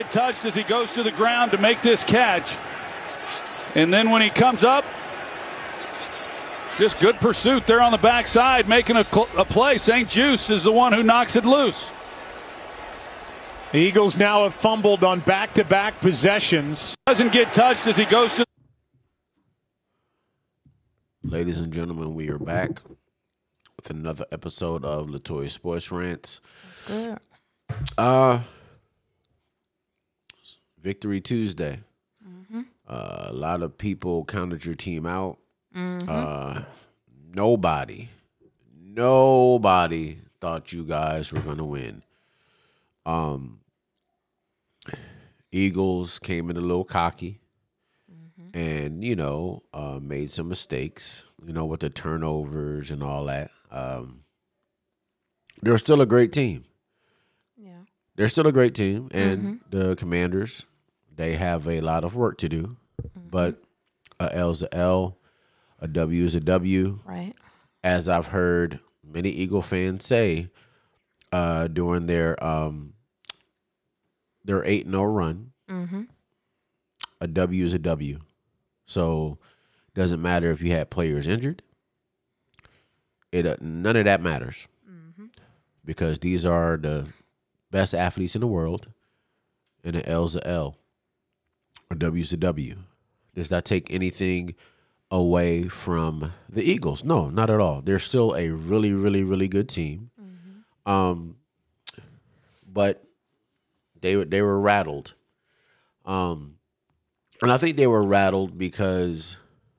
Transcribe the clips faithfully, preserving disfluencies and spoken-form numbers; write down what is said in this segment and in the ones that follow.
Touched as he goes to the ground to make this catch. And then when he comes up, just good pursuit there on the backside, making a, a play. Saint Juice is the one who knocks it loose. The Eagles now have fumbled on back-to-back possessions. Doesn't get touched as he goes to. Ladies and gentlemen, we are back with another episode of Latoya Sports Rants. That's good. Uh, Victory Tuesday. Mm-hmm. Uh, a lot of people counted your team out. Mm-hmm. Uh, nobody, nobody thought you guys were going to win. Um, Eagles came in a little cocky. And, you know, uh, made some mistakes, you know, with the turnovers and all that. Um, they're still a great team. Yeah. They're still a great team. And Mm-hmm. the Commanders, they have a lot of work to do. Mm-hmm. But a L's a L, a W is a W. Right. As I've heard many Eagle fans say uh, during their um, their eight and oh run, Mm-hmm. a W is a W. So doesn't matter if you had players injured. It uh, none of that matters. Mm-hmm. Because these are the best athletes in the world, and an L's a L, a W's a W. Does that take anything away from the Eagles? No, not at all. They're still a really, really, really good team. Mm-hmm. Um, but they they were rattled. Um. And I think they were rattled because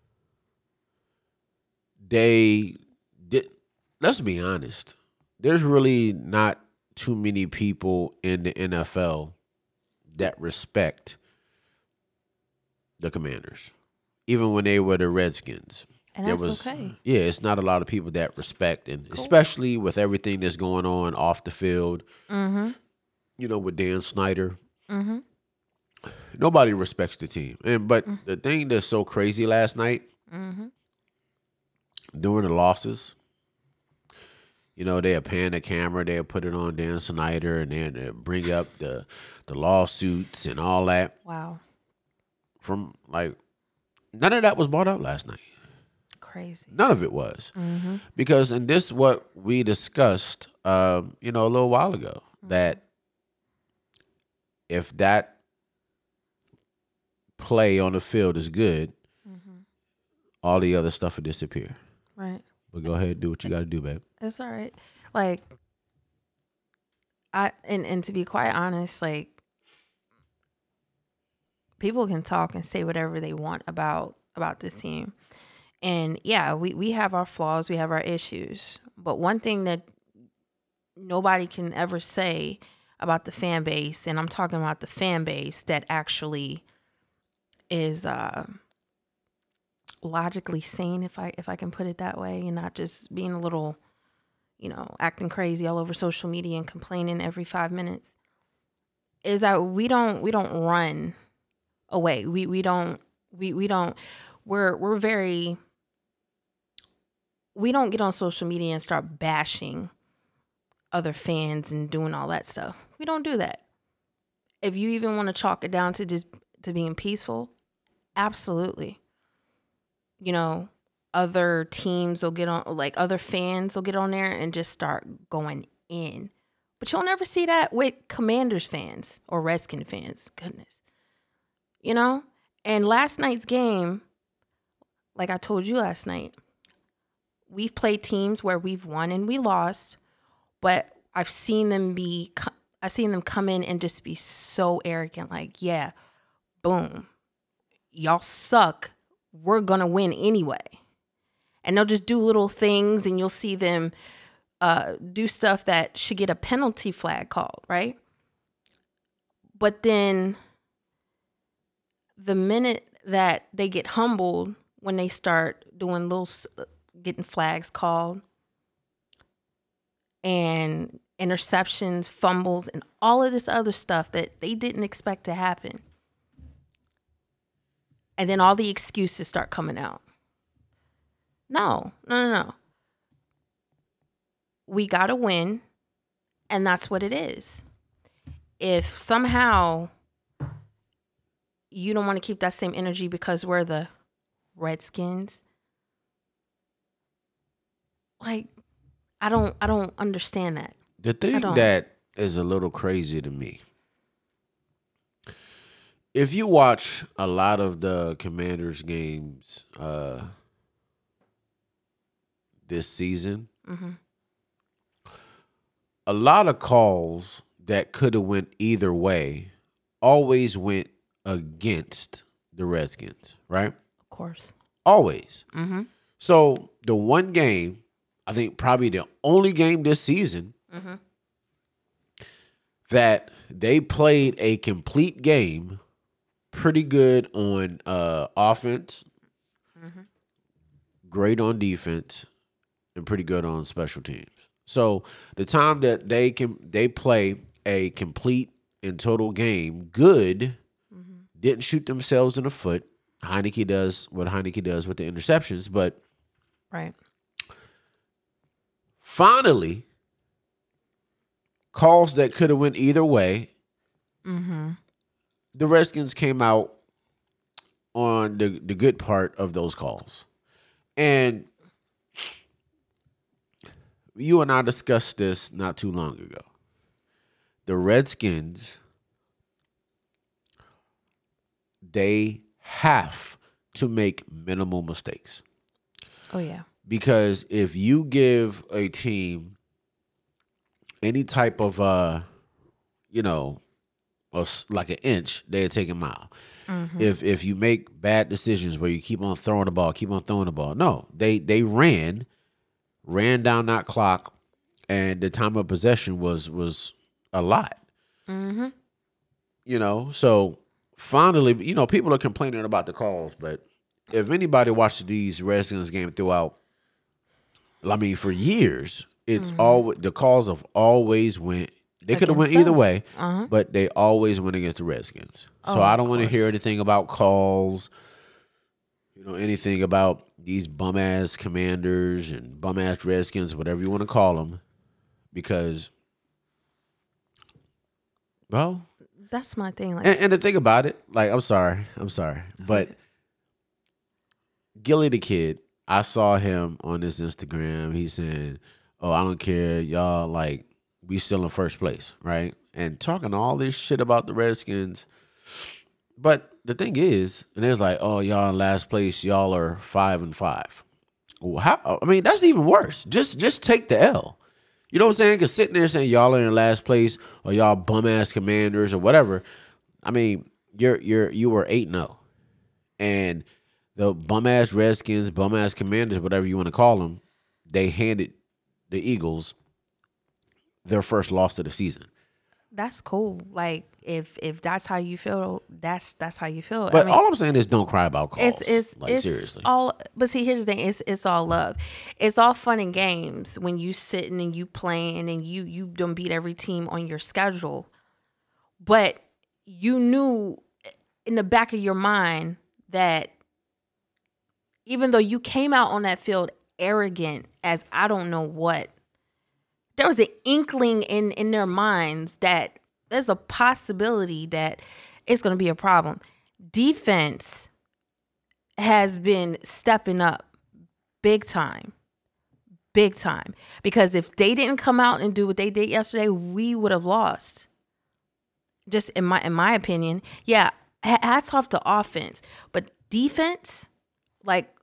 they did. Let's be honest. There's really not too many people in the N F L that respect the Commanders, even when they were the Redskins. And there that's was, okay. Yeah, it's not a lot of people that respect, and cool. Especially with everything that's going on off the field. Mm-hmm. You know, with Dan Snyder. Mm-hmm. Nobody respects the team. And but mm-hmm. the thing that's so crazy last night, mm-hmm. during the losses, you know, they pan the camera, they put it on Dan Snyder, and then they bring up the the lawsuits and all that. Wow. From like none of that was brought up last night. Crazy. None of it was. Mm-hmm. Because and this is what we discussed um, you know, a little while ago, mm-hmm. that if that play on the field is good, mm-hmm. all the other stuff will disappear. Right. But go ahead and do what you got to do, babe. It's all right. Like, I and, and to be quite honest, like, people can talk and say whatever they want about about this team. And yeah, we, we have our flaws, we have our issues. But one thing that nobody can ever say about the fan base, and I'm talking about the fan base that actually is uh, logically sane, if I if I can put it that way, and not just being a little, you know, acting crazy all over social media and complaining every five minutes, is that we don't we don't run away. We we don't we we don't we're we're very we don't get on social media and start bashing other fans and doing all that stuff. We don't do that. If you even want to chalk it down to just to being peaceful, absolutely. You know, other teams will get on, like other fans will get on there and just start going in. But you'll never see that with Commanders fans or Redskin fans. Goodness. You know? And last night's game, like I told you last night, we've played teams where we've won and we lost, but I've seen them be, I've seen them come in and just be so arrogant. Like, yeah, boom. Y'all suck. We're going to win anyway. And they'll just do little things, and you'll see them uh, do stuff that should get a penalty flag called, right? But then the minute that they get humbled, when they start doing little, getting flags called, and interceptions, fumbles, and all of this other stuff that they didn't expect to happen. And then all the excuses start coming out. No, no, no, no. We got to win, and that's what it is. If somehow you don't want to keep that same energy because we're the Redskins. Like, I don't I don't understand that. The thing that is a little crazy to me, if you watch a lot of the Commanders games uh, this season, mm-hmm. a lot of calls that could have went either way always went against the Redskins, right? Of course. Always. Mm-hmm. So the one game, I think probably the only game this season mm-hmm. that they played a complete game, pretty good on uh, offense, mm-hmm. great on defense, and pretty good on special teams. So the time that they can they play a complete and total game good, mm-hmm. didn't shoot themselves in the foot. Heineke does what Heineke does with the interceptions, but right. Finally, calls that could have went either way. Mm-hmm. The Redskins came out on the, the good part of those calls. And you and I discussed this not too long ago. The Redskins, they have to make minimal mistakes. Oh, yeah. Because if you give a team any type of, uh, you know, a, like an inch, they'll take a mile. Mm-hmm. If if you make bad decisions where you keep on throwing the ball, keep on throwing the ball. No, they they ran, ran down that clock, and the time of possession was was a lot. Mm-hmm. You know, so finally, you know, people are complaining about the calls, but if anybody watched these Redskins game throughout, I mean, for years, it's mm-hmm. always the calls have always went. They could have went either way, uh-huh. but they always went against the Redskins. So oh, I don't want to hear anything about calls, you know, anything about these bum ass Commanders and bum ass Redskins, whatever you want to call them, because, well, that's my thing. Like, and, and the thing about it, like, I'm sorry, I'm sorry, but Gilly the Kid, I saw him on his Instagram. He said, "Oh, I don't care, y'all. Like, we still in first place, right?" And talking all this shit about the Redskins. But the thing is, and it's like, "Oh, y'all in last place. Y'all are five and five." Well, how? I mean, that's even worse. Just, just take the L. You know what I'm saying? Because sitting there saying y'all are in last place or y'all bum ass Commanders or whatever. I mean, you're you're you were eight and zero, and the bum ass Redskins, bum ass Commanders, whatever you want to call them, they handed the Eagles their first loss of the season. That's cool. Like, if if that's how you feel, that's that's how you feel. But I mean, all I'm saying is don't cry about calls. It's it's like, it's seriously. all. But see, here's the thing. It's it's all love. It's all fun and games when you sitting and you playing and you you don't beat every team on your schedule. But you knew in the back of your mind that even though you came out on that field arrogant as I don't know what, there was an inkling in, in their minds that there's a possibility that it's going to be a problem. Defense has been stepping up big time, big time. Because if they didn't come out and do what they did yesterday, we would have lost. Just in my in my opinion, yeah, hats off to offense, but defense, like,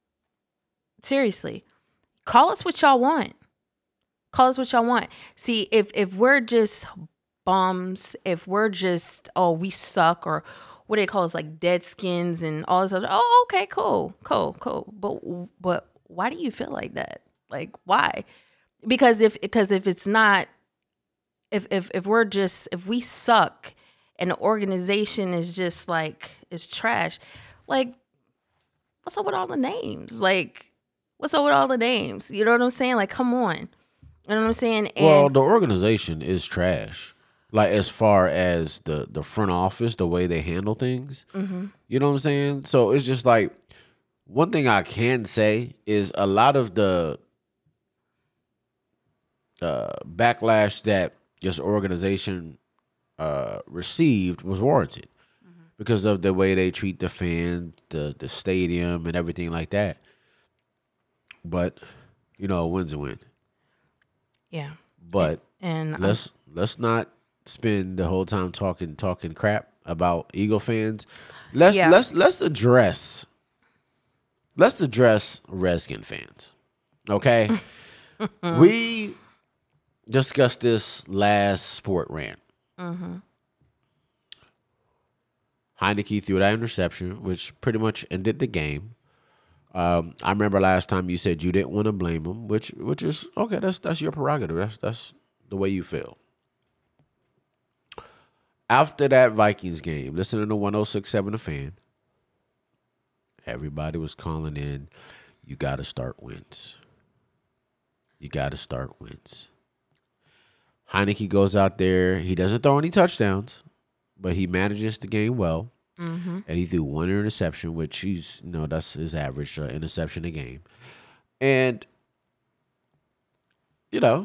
seriously, call us what y'all want. Call us what y'all want. See, if if we're just bums, if we're just, oh, we suck, or what do they call us, like dead skins and all this other, oh, okay, cool, cool, cool. But but why do you feel like that? Like, why? Because if because if it's not, if if if we're just, if we suck and the organization is just like, is trash, like, what's up with all the names? Like, what's up with all the names? You know what I'm saying? Like, come on. You know what I'm saying? And well, the organization is trash. Like, as far as the, the front office, the way they handle things. Mm-hmm. You know what I'm saying? So it's just like, one thing I can say is a lot of the uh, backlash that this organization uh, received was warranted. Mm-hmm. because of the way they treat the fans, the the stadium, and everything like that. But you know, a win's a win. Yeah. But And let's um, let's not spend the whole time talking talking crap about Eagle fans. Let's Yeah. let's let's address let's address Redskin fans. Okay, we discussed this last sport rant. Mm-hmm. Heineke threw that interception, which pretty much ended the game. Um, I remember last time you said you didn't want to blame him, which which is okay. That's that's your prerogative. That's that's the way you feel. After that Vikings game, listening to one oh six point seven The Fan, everybody was calling in, you got to start wins. You got to start wins. Heineke goes out there. He doesn't throw any touchdowns, but he manages the game well. Mm-hmm. And he threw one interception, which he's, you know, that's his average uh, interception a game. And, you know,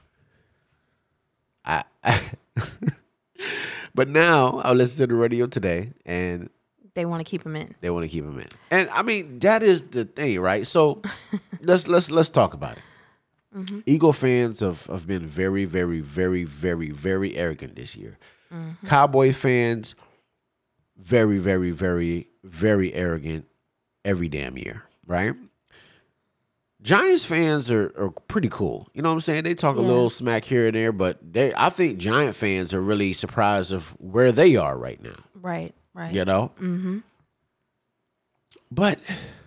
I, I but now I listen to the radio today, and they want to keep him in. they want to keep him in. And I mean, that is the thing, right? So let's let's let's talk about it. Mm-hmm. Eagle fans have, have been very, very, very, very, very arrogant this year. Mm-hmm. Cowboy fans, very, very, very, very arrogant every damn year, right? Giants fans are, are pretty cool. You know what I'm saying? They talk a Yeah. little smack here and there, but they I think Giant fans are really surprised of where they are right now. Right, right. You know? Mm-hmm. But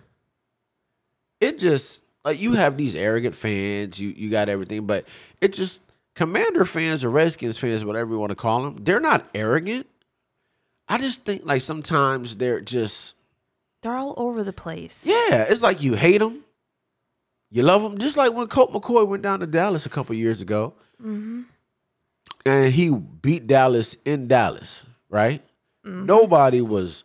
it just, like, you have these arrogant fans, you you got everything, but it just, Commander fans or Redskins fans, whatever you want to call them, they're not arrogant. I just think, like, sometimes they're just, They're all over the place. yeah, it's like you hate them, you love them. Just like when Colt McCoy went down to Dallas a couple years ago, Mm-hmm. and he beat Dallas in Dallas, right? Mm-hmm. Nobody was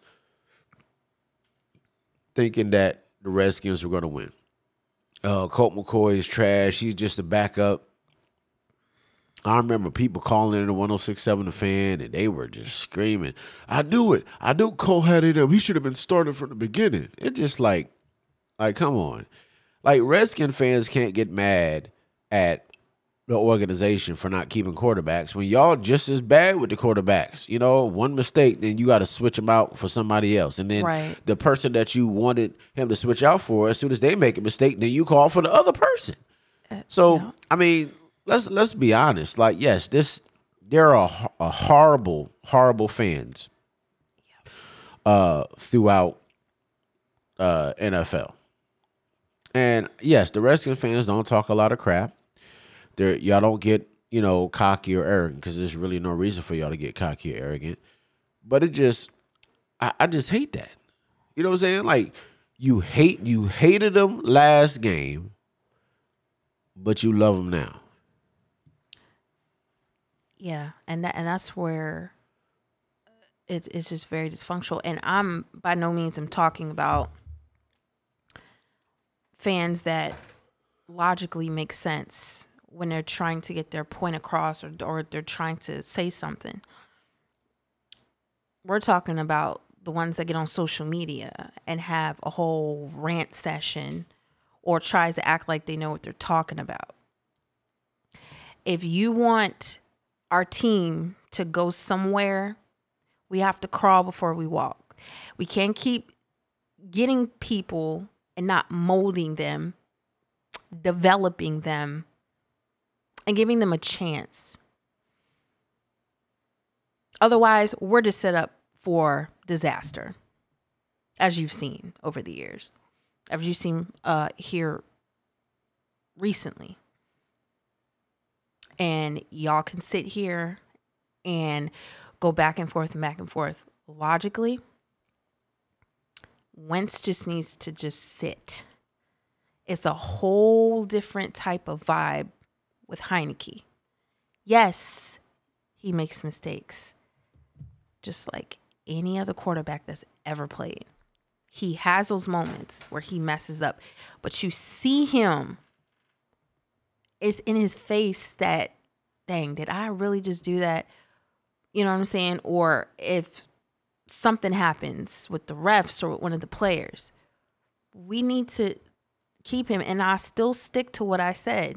thinking that the Redskins were going to win. Uh, Colt McCoy is trash. He's just a backup. I remember people calling in the one oh six point seven The Fan, and they were just screaming, I knew it. I knew Cole had it up. He should have been starting from the beginning. It just like, like, come on. Like, Redskin fans can't get mad at the organization for not keeping quarterbacks when y'all just as bad with the quarterbacks. You know, one mistake, then you got to switch them out for somebody else. And then Right. the person that you wanted him to switch out for, as soon as they make a mistake, then you call for the other person. So, yeah. I mean, let's let's be honest. Like, yes, this there are a horrible, horrible fans uh, throughout uh, N F L. And yes, the Redskins fans don't talk a lot of crap. They're, y'all don't get, you know, cocky or arrogant, because there's really no reason for y'all to get cocky or arrogant. But it just, I, I just hate that. You know what I'm saying? Like, you hate, you hated them last game, but you love them now. Yeah, and that and that's where it's it's just very dysfunctional. And I'm by no means I'm talking about fans that logically make sense when they're trying to get their point across, or or they're trying to say something. We're talking about the ones that get on social media and have a whole rant session or tries to act like they know what they're talking about. If you want our team to go somewhere, we have to crawl before we walk. We can't keep getting people and not molding them, developing them, and giving them a chance. Otherwise, we're just set up for disaster, as you've seen over the years, as you've seen uh, here recently. And y'all can sit here and go back and forth and back and forth. Logically, Wentz just needs to just sit. It's a whole different type of vibe with Heineke. Yes, he makes mistakes, just like any other quarterback that's ever played. He has those moments where he messes up, but you see him, it's in his face that, dang, did I really just do that? You know what I'm saying? Or if something happens with the refs or with one of the players, we need to keep him. And I still stick to what I said.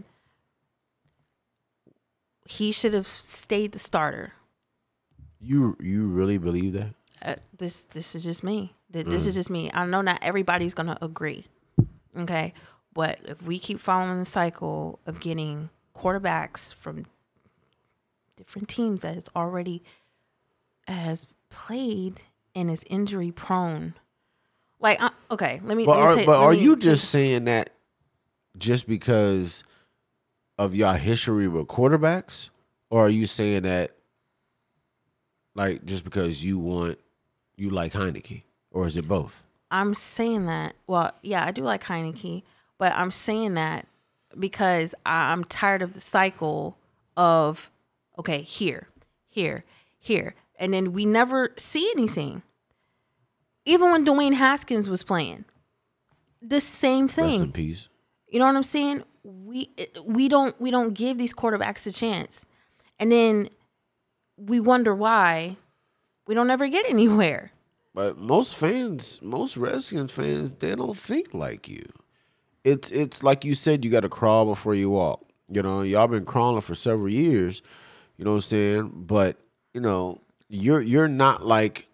He should have stayed the starter. You you really believe that? Uh, this this is just me. This mm. is just me. I know not everybody's gonna agree. Okay, but if we keep following the cycle of getting quarterbacks from different teams that has already has played and is injury prone, like uh, okay, let me. But let me are, take, but let are me, you just saying that just because of your history with quarterbacks, or are you saying that like just because you want you like Heineke, or is it both? I'm saying that. Well, yeah, I do like Heineke, but I'm saying that because I'm tired of the cycle of okay, here, here, here, and then we never see anything. Even when Dwayne Haskins was playing, the same thing. Rest in peace. You know what I'm saying? We we don't we don't give these quarterbacks a chance, and then we wonder why we don't ever get anywhere. But most fans, most Redskins fans, they don't think like you. It's it's like you said, you got to crawl before you walk. You know, y'all been crawling for several years. You know what I'm saying? But you know, you're you're not like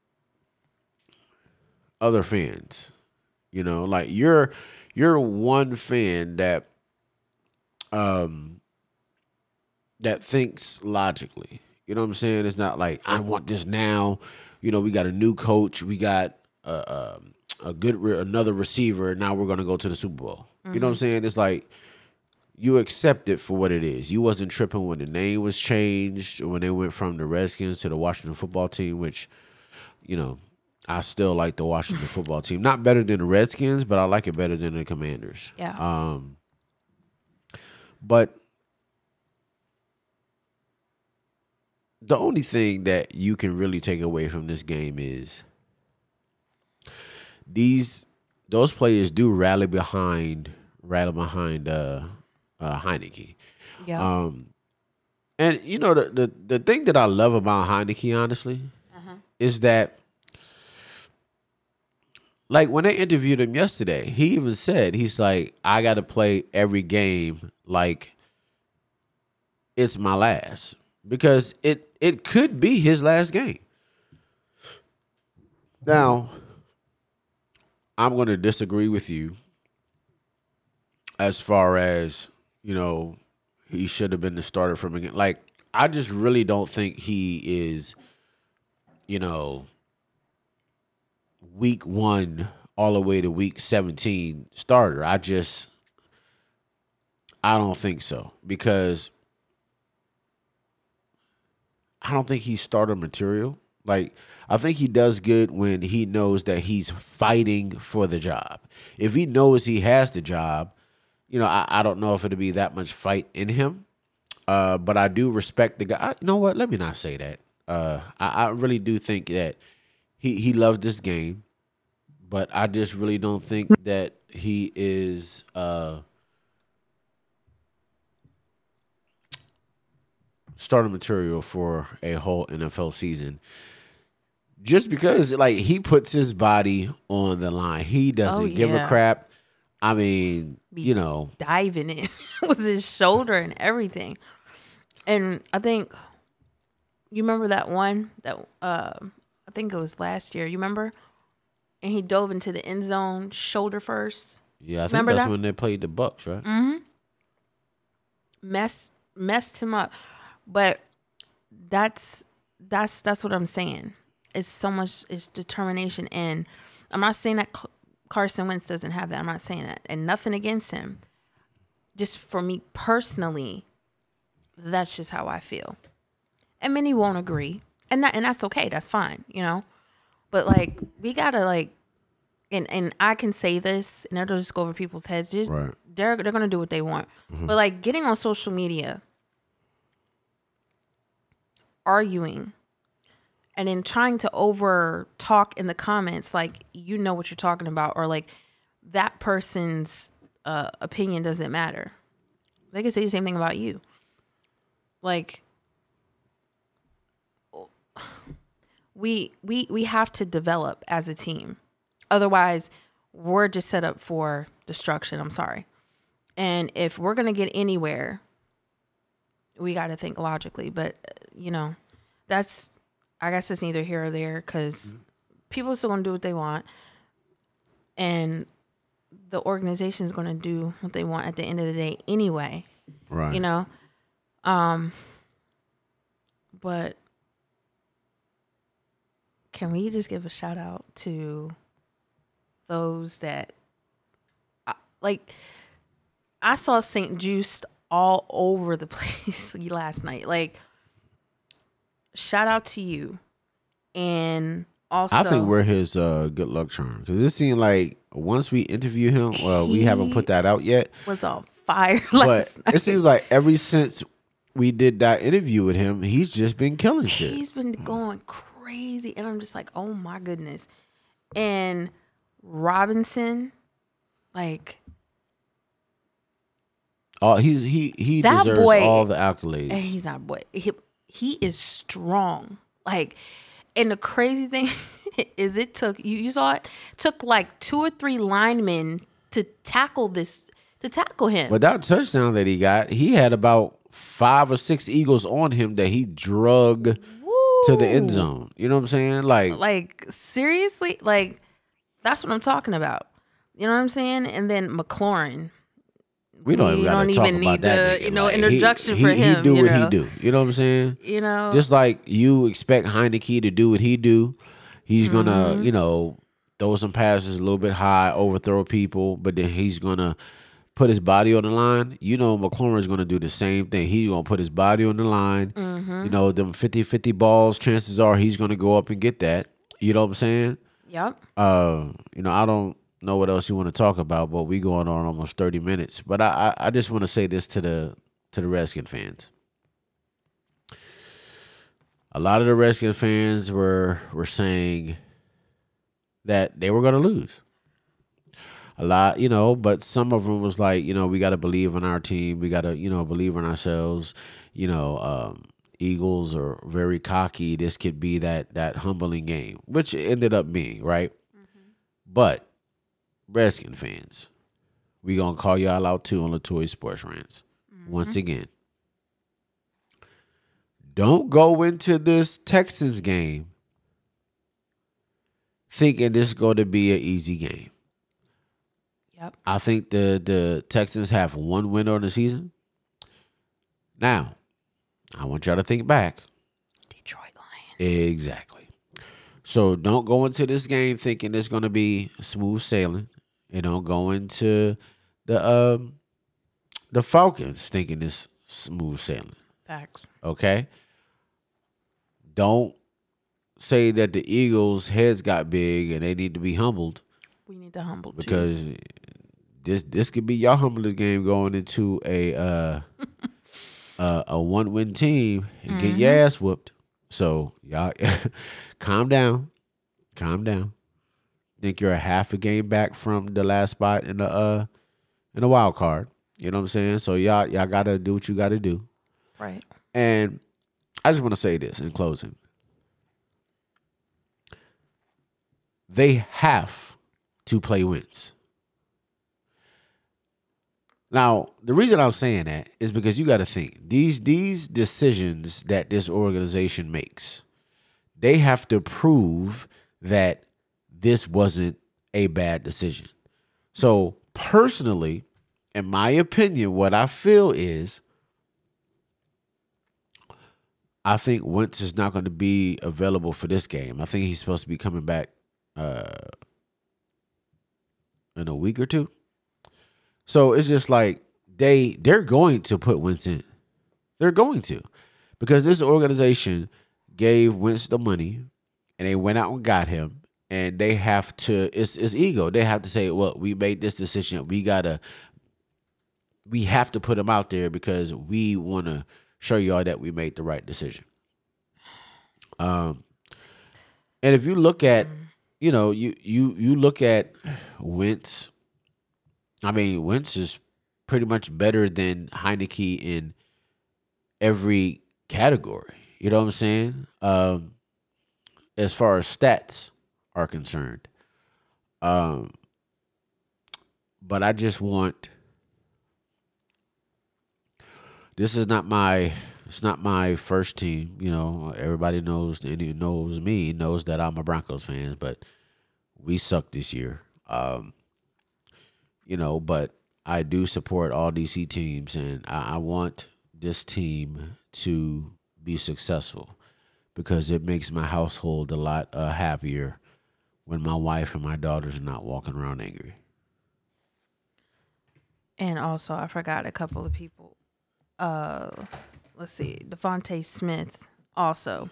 other fans. You know, like you're you're one fan that um that thinks logically. You know what I'm saying? It's not like I want this now. You know, we got a new coach. We got a, a, a good re- another receiver. Now we're gonna go to the Super Bowl. Mm-hmm. You know what I'm saying? It's like you accept it for what it is. You wasn't tripping when the name was changed, or when they went from the Redskins to the Washington Football Team, which, you know, I still like the Washington Football Team. Not better than the Redskins, but I like it better than the Commanders. Yeah. Um. But the only thing that you can really take away from this game is these those players do rally behind rally behind uh, uh, Heineke. Yeah. Um, and you know the, the the thing that I love about Heineke, honestly, uh-huh. is that like when they interviewed him yesterday, he even said he's like, I got to play every game like it's my last. Because it, it could be his last game. Now, I'm going to disagree with you as far as, you know, he should have been the starter from again. Like, I just really don't think he is, you know, week one all the way to week seventeen starter. I just, I don't think so. Because I don't think he's starter material. Like, I think he does good when he knows that he's fighting for the job. If he knows he has the job, you know, I, I don't know if it'll be that much fight in him. Uh, but I do respect the guy. I, you know what? Let me not say that. Uh, I, I really do think that he, he loves this game. But I just really don't think that he is uh, starter material for a whole N F L season. Just because, like, he puts his body on the line. He doesn't oh, yeah. give a crap. I mean, Be you know. diving in with his shoulder and everything. And I think, you remember that one? that uh, I think it was last year. You remember? And he dove into the end zone, shoulder first. Yeah, I think remember that's that? when they played the Bucks, right? Mm-hmm. Mess, messed him up. But that's that's that's what I'm saying. It's so much, it's determination. And I'm not saying that Carson Wentz doesn't have that. I'm not saying that. And nothing against him. Just for me personally, that's just how I feel. And many won't agree. And that, and that's okay. That's fine, you know. But, like, we got to, like, and, and I can say this, and it'll just go over people's heads. Just, right. They're, they're going to do what they want. Mm-hmm. But, like, getting on social media, arguing, and then trying to over talk in the comments like you know what you're talking about, or like that person's uh, opinion doesn't matter. They can say the same thing about you. Like, we we we have to develop as a team. Otherwise, we're just set up for destruction. I'm sorry. And if we're going to get anywhere, we got to think logically. But, you know, that's, I guess it's neither here or there because people are still going to do what they want. And the organization is going to do what they want at the end of the day anyway. Right. You know? Um, but can we just give a shout out to those that, like, I saw Saint Juiced all over the place last night. Like, shout out to you. And also, I think we're his uh, good luck charm because it seemed like once we interview him, well, we haven't put that out yet. Was on fire last but night. It seems like ever since we did that interview with him, he's just been killing shit. He's been going crazy, and I'm just like, oh my goodness. And Robinson, like. Oh, he's he he That deserves boy- all the accolades. And he's not boy. He, he is strong. Like, and the crazy thing is, it took you, you saw it took like two or three linemen to tackle this to tackle him. But that touchdown that he got, he had about five or six Eagles on him that he drug Woo. to the end zone. You know what I'm saying? Like, Like seriously, like that's what I'm talking about. You know what I'm saying? And then McLaurin. we don't we even gotta don't talk even about need that the, nigga. you know, Like, he- introduction he, for he, him, He do you what know? he do. You know what I'm saying? You know, Just like you expect Heineke to do what he do, he's gonna, Mm-hmm. you know, throw some passes a little bit high, overthrow people, but then he's gonna put his body on the line. You know, McLaurin is gonna do the same thing. He's gonna put his body on the line. Mm-hmm. You know, them fifty-fifty balls, chances are he's gonna go up and get that. You know what I'm saying? Yep. Uh, you know, I don't know what else you want to talk about, but we going on almost thirty minutes. But I, I, I just want to say this to the to the Redskin fans. A lot of the Redskin fans were were saying that they were going to lose. A lot, you know, but some of them was like, you know, we got to believe in our team. We got to, you know, believe in ourselves. You know, um, Eagles are very cocky. This could be that that humbling game, which it ended up being, right? Mm-hmm. But Redskin fans, we gonna call y'all out too on Latoya Sports Rants. Mm-hmm. Once again, don't go into this Texans game thinking this is going to be an easy game. Yep. I think the the Texans have one win on the season. Now, I want y'all to think back. Detroit Lions. Exactly. So don't go into this game thinking it's going to be smooth sailing. And don't go into the um, the Falcons thinking it's smooth sailing. Facts. Okay? Don't say that the Eagles' heads got big and they need to be humbled. We need to humble Because too. this this could be your humblest game going into a uh, uh, a one win team and Mm-hmm. get your ass whooped. So y'all calm down, calm down. Think you're a half a game back from the last spot in the uh in the wild card. You know what I'm saying? So y'all y'all gotta do what you gotta do. Right. And I just want to say this in closing. They have to play Wentz. Now, the reason I'm saying that is because you got to think these these decisions that this organization makes, they have to prove that this wasn't a bad decision. So, personally, in my opinion, what I feel is I think Wentz is not going to be available for this game. I think he's supposed to be coming back uh, in a week or two. So it's just like they they're going to put Wentz in. They're going to, because this organization gave Wentz the money, and they went out and got him, and they have to. It's it's ego. They have to say, well, we made this decision. We gotta. We have to put him out there because we want to show y'all that we made the right decision. Um, and if you look at, you know, you you you look at Wentz. I mean, Wentz is pretty much better than Heineke in every category. You know what I'm saying? Um, as far as stats are concerned. Um, but I just want. This is not my. It's not my first team. You know, everybody knows. Anyone knows me knows that I'm a Broncos fan, but we suck this year. Um, you know, but I do support all D C teams, and I, I want this team to be successful because it makes my household a lot uh, happier when my wife and my daughters are not walking around angry. And also, I forgot a couple of people. Uh, let's see, Devontae Smith also,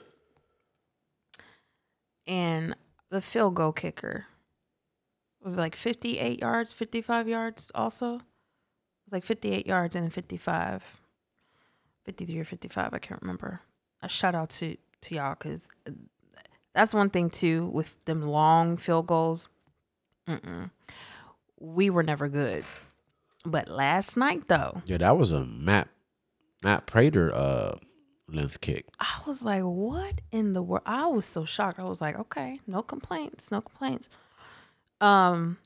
and the field goal kicker was like fifty-eight yards, fifty-five yards. Also, it was like fifty-eight yards and then fifty-five, fifty-three or fifty-five. I can't remember. A shout out to to y'all because that's one thing too with them long field goals. Mm-mm. We were never good. But last night, though. Yeah, that was a Matt Matt Prater uh, length kick. I was like, what in the world? I was so shocked. I was like, okay, no complaints, no complaints. Um,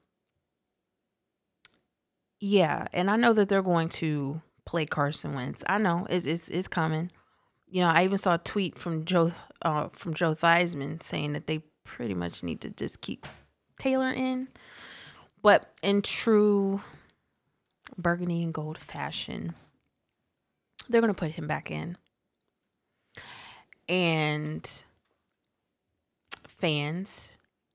yeah, and I know that they're going to play Carson Wentz. I know it's it's, it's coming. You know, I even saw a tweet from Joe uh, from Joe Theismann saying that they pretty much need to just keep Taylor in. But in true burgundy and gold fashion, they're going to put him back in. And fans,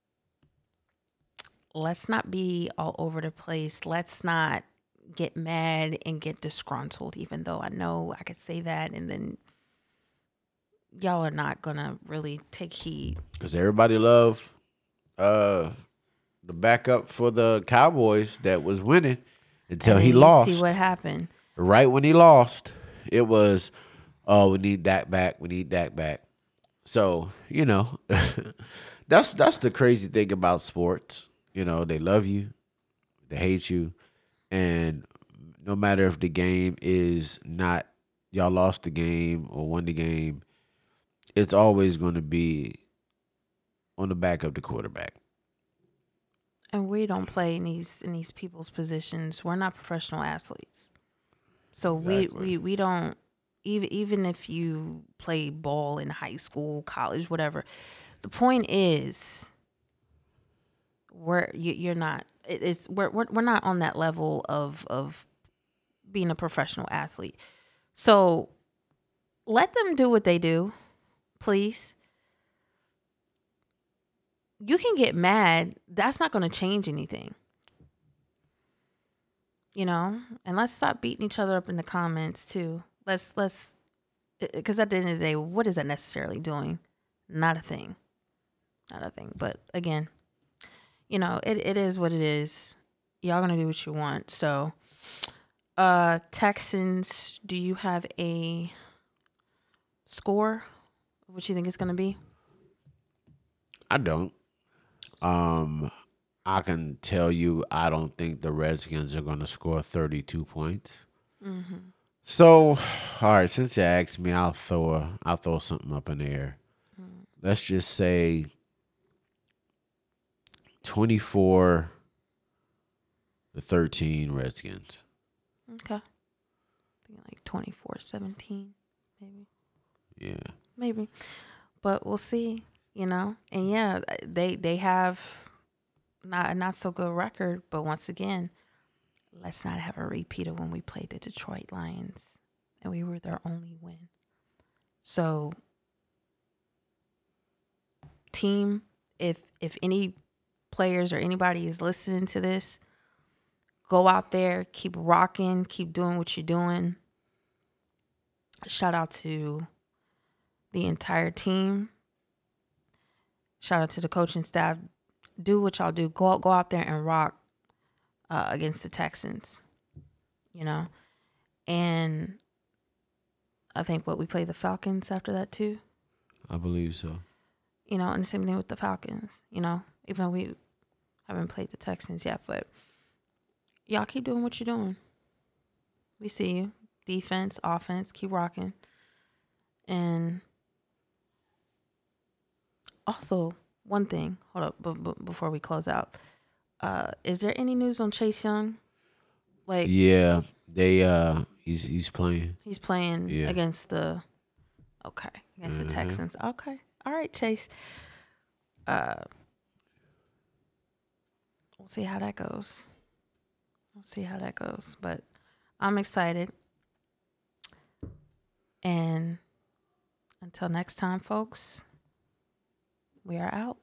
let's not be all over the place. Let's not get mad and get disgruntled, even though I know I could say that and then y'all are not going to really take heed. Because everybody love uh, the backup for the Cowboys that was winning. Until he lost. See what happened. Right when he lost, it was, oh, we need Dak back. We need Dak back. So, you know, that's that's the crazy thing about sports. You know, they love you, they hate you, and no matter if the game is not, y'all lost the game or won the game, it's always going to be on the back of the quarterback. And we don't play in these in these people's positions. We're not professional athletes. So exactly. we, we, we don't, even even if you play ball in high school, college, whatever, the point is we're, you, you're not, it's, we're, we're, we're not on that level of, of being a professional athlete. So let them do what they do, please. You can get mad. That's not going to change anything. You know? And let's stop beating each other up in the comments, too. Let's, let's, because at the end of the day, what is that necessarily doing? Not a thing. Not a thing. But again, you know, it, it is what it is. Y'all going to do what you want. So, uh, Texans, do you have a score of what you think it's going to be? I don't. Um, I can tell you I don't think the Redskins are going to score thirty-two points. Mm-hmm. So, all right, since you asked me, I'll throw a, I'll throw something up in the air. Mm. Let's just say twenty-four to thirteen Redskins. Okay. I think like twenty-four seventeen, maybe. Yeah. Maybe. But we'll see. You know, and yeah, they they have not a not so good record, but once again, let's not have a repeat of when we played the Detroit Lions and we were their only win. So, team, if if any players or anybody is listening to this, go out there, keep rocking, keep doing what you're doing. Shout out to the entire team. Shout out to the coaching staff. Do what y'all do. Go out, go out there and rock uh, against the Texans. You know? And I think, what, we play the Falcons after that too? I believe so. You know, and the same thing with the Falcons. You know? Even though we haven't played the Texans yet. But y'all keep doing what you're doing. We see you. Defense, offense, keep rocking. And Also, one thing. Hold up, b- b- before we close out, uh, is there any news on Chase Young? Like, Yeah, they uh, he's he's playing. he's playing Yeah. against the okay against Mhm. the Texans. Okay, all right, Chase. Uh, we'll see how that goes. We'll see how that goes, but I'm excited. And until next time, folks, we are out.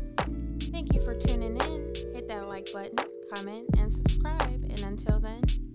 Thank you for tuning in. Hit that like button, comment, and subscribe. And until then,